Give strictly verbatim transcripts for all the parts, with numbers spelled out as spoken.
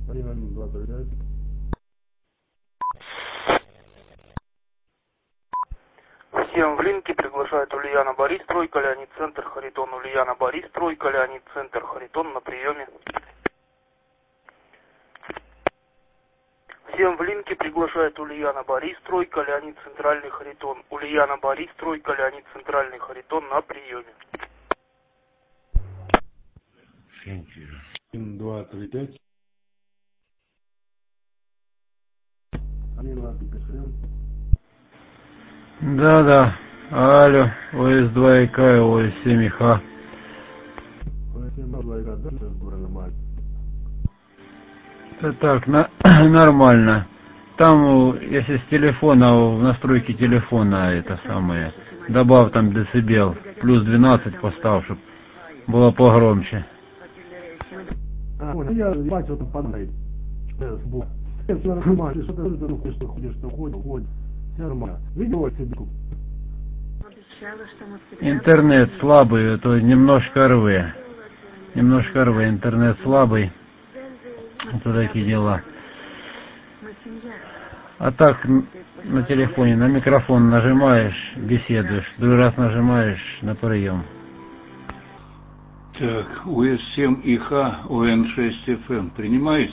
один два три пять. Всем в линке приглашает Ульяна Борис, тройка, Леонид Центр, Харитон. Ульяна Борис, тройка, Леонид Центр, Харитон на приеме. Всем в линке приглашает Ульяна Борис, тройка, Леонид Центральный, Харитон. Ульяна Борис, тройка, Леонид Центральный, Харитон на приеме. один два три пять. один два три пять. Да, да. Алло, ОС два ИК, ОС семь ИХ. ОС семь два ИК, да, сейчас нормально. Это так, на, нормально. Там, если с телефона, в настройки телефона, это самое, добавь там децибел, плюс двенадцать поставь, чтобы было погромче. А, понял, я бачу там падает. Я все нормально, что ты что что ходишь, что ходишь, ходишь. Все нормально. Видео себе. Интернет слабый, это немножко рве. Немножко рве, интернет слабый. Это такие дела. А так, на телефоне, на микрофон нажимаешь, беседуешь. Другой раз нажимаешь на прием. Так, ОС семь ИХ, ОН шесть эф эм принимаете?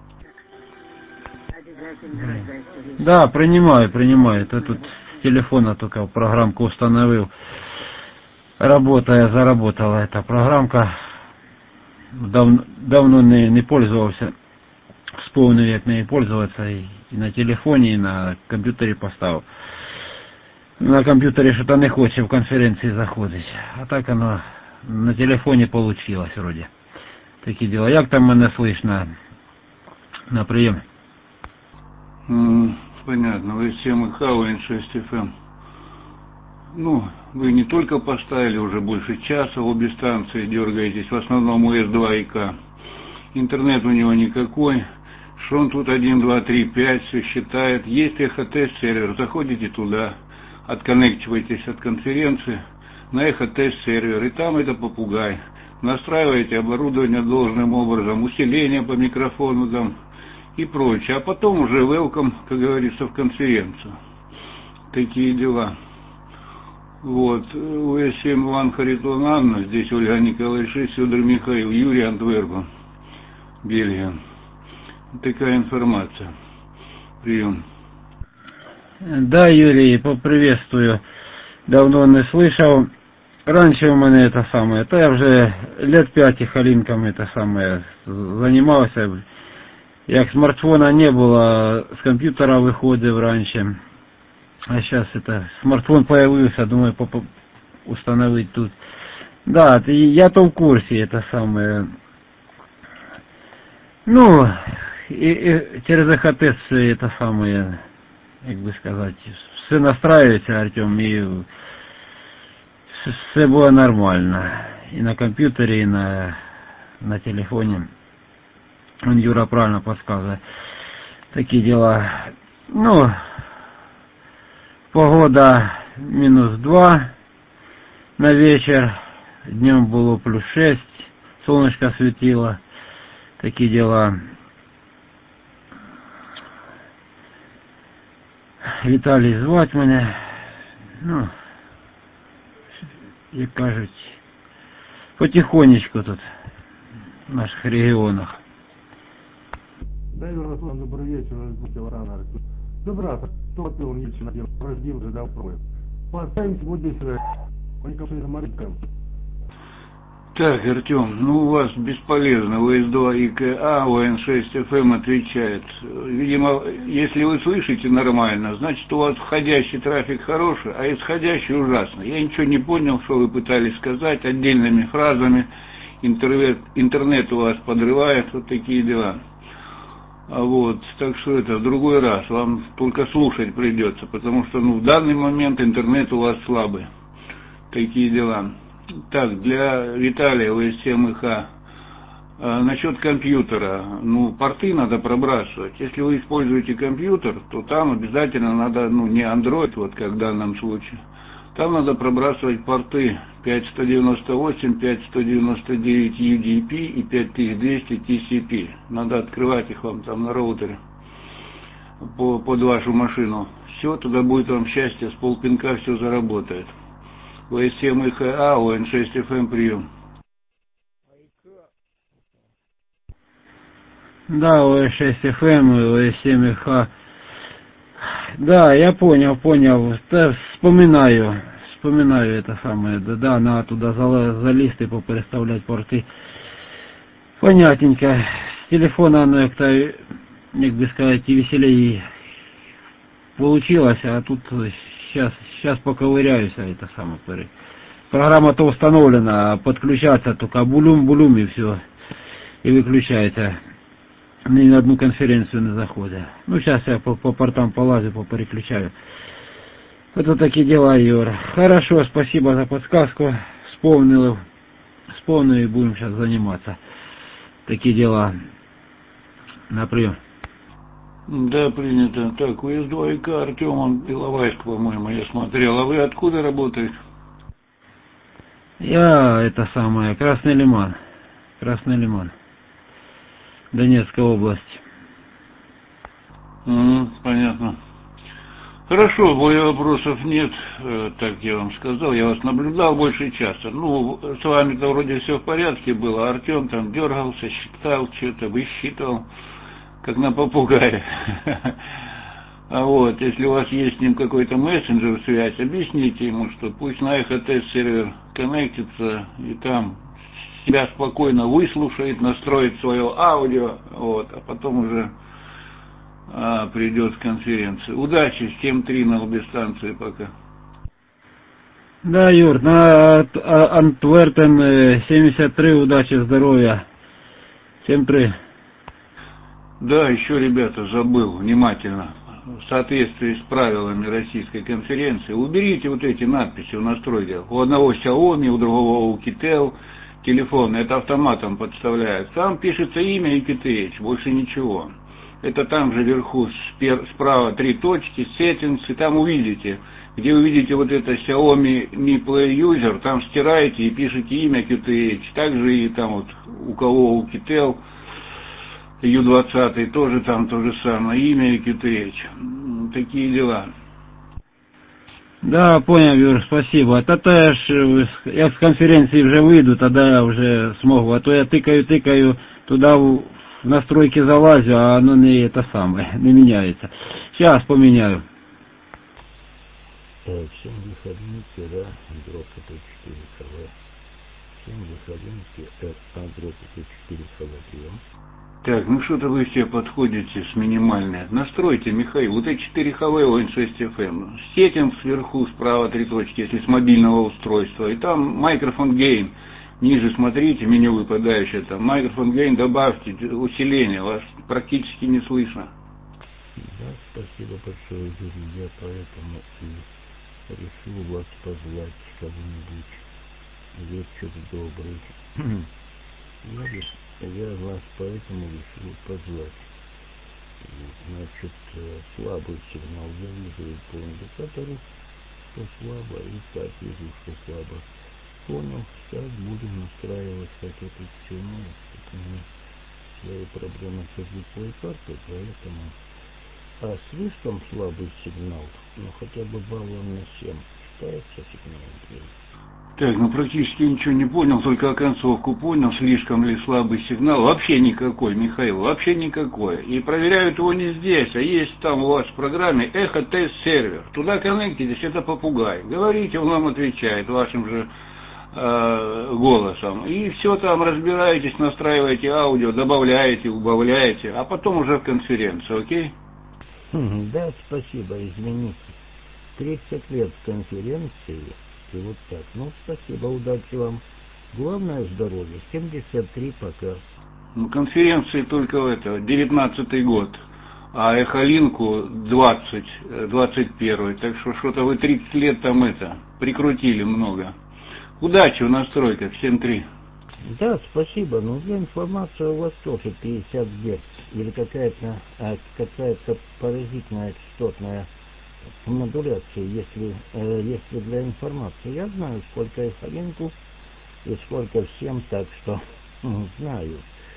Да, принимаю, принимаю. Это тут с телефона только программку установил. Работая, заработала эта программка. Дав, давно не, не пользовался. Вспомнил, как на ней пользоваться. И, и на телефоне, и на компьютере поставил. На компьютере что-то не хочет в конференции заходить. А так оно на телефоне получилось вроде. Такие дела. Як там меня слышно на прием? М, понятно. ОС семь ИХ, ОН шесть эф эм. Ну, вы не только поставили уже больше часа, обе станции дергаетесь, в основном ОС два ИК. Интернет у него никакой. Что он тут один, два, три, пять, все считает. Есть эхо-тест сервер, заходите туда, отконнективаетесь от конференции на эхо-тест сервер, и там это попугай. Настраиваете оборудование должным образом, усиление по микрофону там и прочее. А потом уже welcome, как говорится, в конференцию. Такие дела. Вот, ОС семь Ван Харитон Анна, здесь Ольга Николаевна, Федор Михаил, Юрий Антверпен, Бельгия. Такая информация. Прием. Да, Юрий, поприветствую. Давно не слышал. Раньше у меня это самое, то я уже лет пять халинком это самое занимался. Як смартфона не было, с компьютера выходил раньше. А сейчас это смартфон появился, думаю, установить тут. Да, я-то в курсе, это самое. Ну, и, и через эхо-тест все это самое, как бы сказать, все настраивается, Артем, и все было нормально. И на компьютере, и на, на телефоне. Он, Юра, правильно подсказывает. Такие дела. Ну, погода минус два на вечер. Днем было плюс шесть. Солнышко светило. Такие дела. Виталий звать меня. Ну, и кажуть, потихонечку тут в наших регионах. Да, Юра, добрый вечер, будьте рано. Добра, кто пил ничего, разбил же, да, пробует. Поставимся, будем сюда. Он как-то заморикаем. Так, Артем, ну у вас бесполезно, ОС два ИКА, ОН шесть эф эм отвечает. Видимо, если вы слышите нормально, значит у вас входящий трафик хороший, а исходящий ужасный. Я ничего не понял, что вы пытались сказать отдельными фразами. Интернет, интернет у вас подрывает, вот такие дела. А вот, так что это в другой раз, вам только слушать придется, потому что ну, в данный момент интернет у вас слабый. Такие дела. Так, для Виталия ОС семь ИХ. А, насчет компьютера, ну, порты надо пробрасывать. Если вы используете компьютер, то там обязательно надо, ну, не Android, вот как в данном случае, Там надо пробрасывать порты пять сто девяносто восемь, пять сто девяносто девять ю ди пи и пять тысяч двести ти си пи. Надо открывать их вам там на роутере по, под вашу машину. Все, туда будет вам счастье, с полпинка все заработает. вэ эс семь ха а, о эн шесть эф эм, прием. Да, о эн шесть эф эм и о эс семь ха. Да, я понял, понял. Да, вспоминаю, вспоминаю это самое. Да, да, надо туда за, залезть и попереставлять порты. Понятненько. С телефона оно как-то, як бы сказать, и веселее получилось, а тут сейчас, сейчас поковыряюсь, а это самое. Программа-то установлена, подключаться только булюм-булюм и все. И выключается. Ни на одну конференцию не заходит. Ну, сейчас я по, по портам полазю, попереключаю. Это такие дела, Юра. Хорошо, спасибо за подсказку. Вспомнил. Вспомнил и будем сейчас заниматься. Такие дела. На прием. Да, принято. Так, у эс два ка Артем, он Иловайск, по-моему, я смотрел. А вы откуда работаете? Я, это самое, Красный Лиман. Красный Лиман. Донецкая область. Mm, понятно. Хорошо, более вопросов нет, так я вам сказал, я вас наблюдал больше часа. Ну, с вами-то вроде все в порядке было, Артем там дергался, считал, что-то высчитывал, как на попугае. А вот, если у вас есть с ним какой-то мессенджер связь, объясните ему, что пусть на эхо-тест сервер коннектится и там себя спокойно выслушает, настроит свое аудио, вот, а потом уже а, придет с конференции. Удачи, семь три на обе станции пока. Да, Юр, на Антверпен семьдесят три, удачи, здоровья. семь три. Да, еще, ребята, забыл, внимательно, в соответствии с правилами российской конференции, уберите вот эти надписи в настройках. У одного Xiaomi, у другого Oukitel, телефон, это автоматом подставляет. Там пишется имя и кей ти эйч, больше ничего. Это там же вверху спер, справа три точки, settings, и там увидите, где увидите вот это Xiaomi Mi Play User, там стираете и пишете имя кей ти эйч. Также и там вот у кого Oukitel, ю двадцать, тоже там то же самое, имя и кей ти эйч. Такие дела. Да, понял, Юр, спасибо. А то я ж, я с конференции уже выйду, тогда я уже смогу. А то я тыкаю, тыкаю, туда в настройки залазю, а оно не это самое, не меняется. Сейчас поменяю. Всем выходники, да, дроп это четыре ка вэ. Всем выходники, а дроп это четыре ка вэ прием. Так, ну что-то вы все подходите с минимальной. Настройте, Михаил, вот эти четыре ка вэ о эн шесть эф эм. Сеттинг сверху, справа три точки, если с мобильного устройства. И там микрофон гейн. Ниже смотрите, меню выпадающее там. Микрофон гейн добавьте, усиление. Вас практически не слышно. Да, спасибо большое, Юрий. Я поэтому и решил вас позвать кого-нибудь. Вечер добрый. Я, я вас поэтому решил позвать. Значит, слабый сигнал я вижу по индикатору, что слабо, и так вижу, что слабо. Понял, сейчас будем настраивать, как это все может. У меня свои проблемы со звуковой картой, поэтому... А слишком слабый сигнал, ну хотя бы баллов на семь, считается сигналом? Так, ну практически ничего не понял, только оконцовку понял, слишком ли слабый сигнал. Вообще никакой, Михаил, вообще никакой. И проверяют его не здесь, а есть там у вас в программе эхо-тест сервер. Туда коннектитесь, это попугай. Говорите, он вам отвечает вашим же э, голосом. И все там разбираетесь, настраиваете аудио, добавляете, убавляете, а потом уже в конференцию, окей? Да, спасибо, извините. тридцать лет конференции. И вот так. Ну, спасибо, удачи вам. Главное здоровье. семьдесят три пока. Ну, конференции только это, девятнадцатый год. А Эхолинку двадцать, двадцать первый. Так что что-то вы тридцать лет там это, прикрутили много. Удачи в настройках, семь три. Да, спасибо. Но для информации у вас тоже пятьдесят герц. Или какая-то а, какая-то паразитная частотная модуляции, если, э, если для информации. Я знаю, сколько Эхолинку и сколько всем, так что знаю.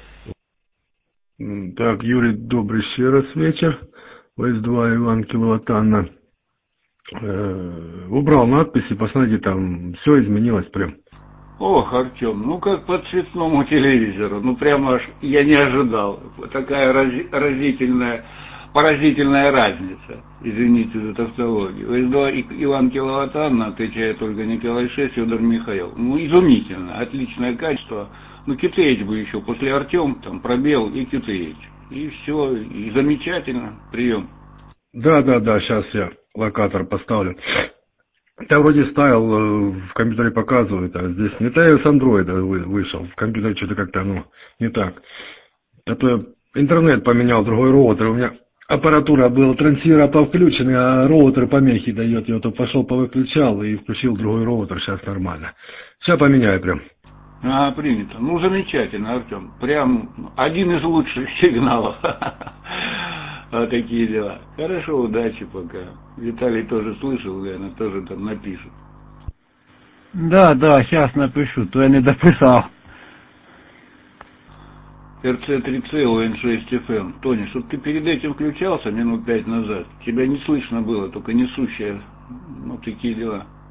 Так, Юрий, добрый еще раз вечер. вэ эс два Иван Киловатт-Анна. Э, убрал надписи, посмотрите, там все изменилось прям. Ох, Артем, ну как по цветному телевизору, ну прямо аж я не ожидал. Такая рази, разительная, поразительная разница, извините за тавтологию. вэ эс два Иван Киловатт-Анна, отвечает Ольга Николай шесть, Федор Михаил. Ну изумительно, отличное качество. Ну кью ти эйч бы еще, после Артем, там пробел и кью ти эйч. И все, и замечательно, прием. Да, да, да, сейчас я локатор поставлю. Я вроде ставил, в компьютере показывает, а здесь не то, я с андроида вышел, в компьютере что-то как-то, ну, не так. А то я интернет поменял, другой роутер, у меня аппаратура была, трансивер повключенный, а роутер помехи дает, я то пошел повыключал и включил другой роутер, сейчас нормально. Сейчас поменяю прям. А, принято. Ну, замечательно, Артем. Прям один из лучших сигналов. Вот такие дела. Хорошо, удачи пока. Виталий тоже слышал, наверное, тоже там напишет. Да, да, сейчас напишу, то я не дописал. эр цэ три цэ о эн шесть эф эм. Тони, чтоб ты перед этим включался минут пять назад, тебя не слышно было, только несущая. Ну, такие дела.